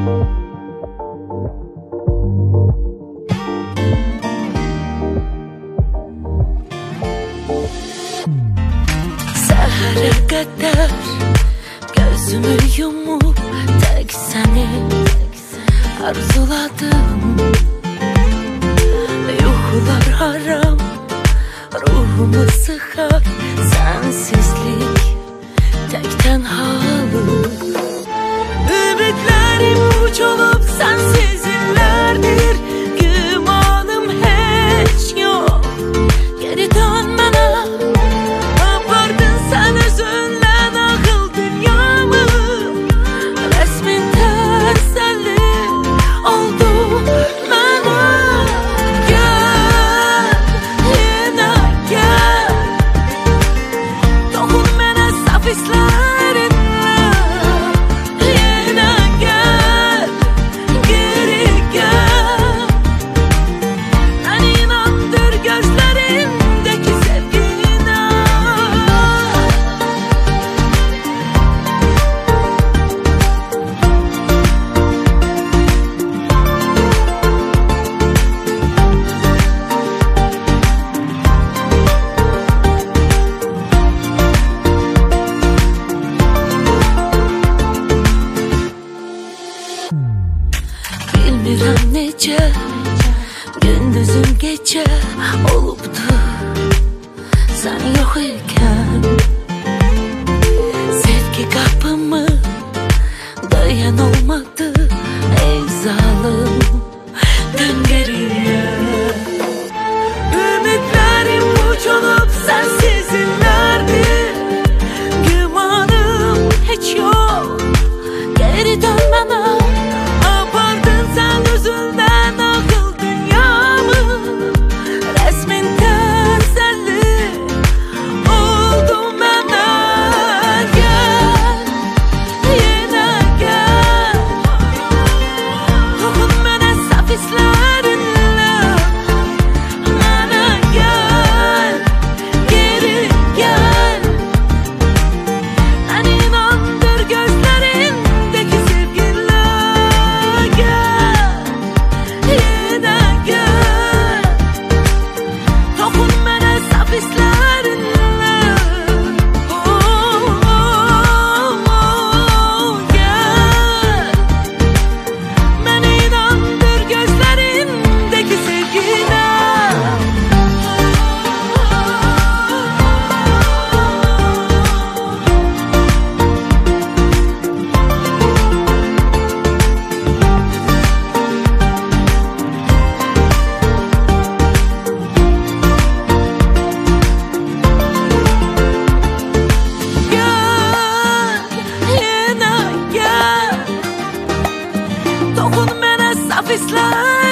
Səhərə qədər gözümü yumup tek səni arzuladım. Yuxular haram, ruhumu sıxar sensizlik, tek tenhalık. Ümitlerim uç olup sensiz illerdir, gümanım hiç yok. Geri dön bana, apardın sen özünle nakıl dünyamı. Resmin teselli oldu bana. Gel, yine gel, dokun bana saf hislerin. Bilmirəm necə gündüzüm gecə olubdu sən yox ikən. Sevgi qapımı dayan olmadı ey zalım, dön geriyə. Ümitlerim uç olup sensiz illerdir, gümanım hiç yok. Geri dön bana, özünden akıl dünyamı. Resmin teselli oldu bana. Gel, yine gel, dokun bana saf hislerinle. Bana gel, geri gel, beni inandır gözlerindeki sevgiyle. Gel, dokun bana saf hislerinle. Gel, beni inandır gözlerindeki sevgine. Dokun bana saf hisler.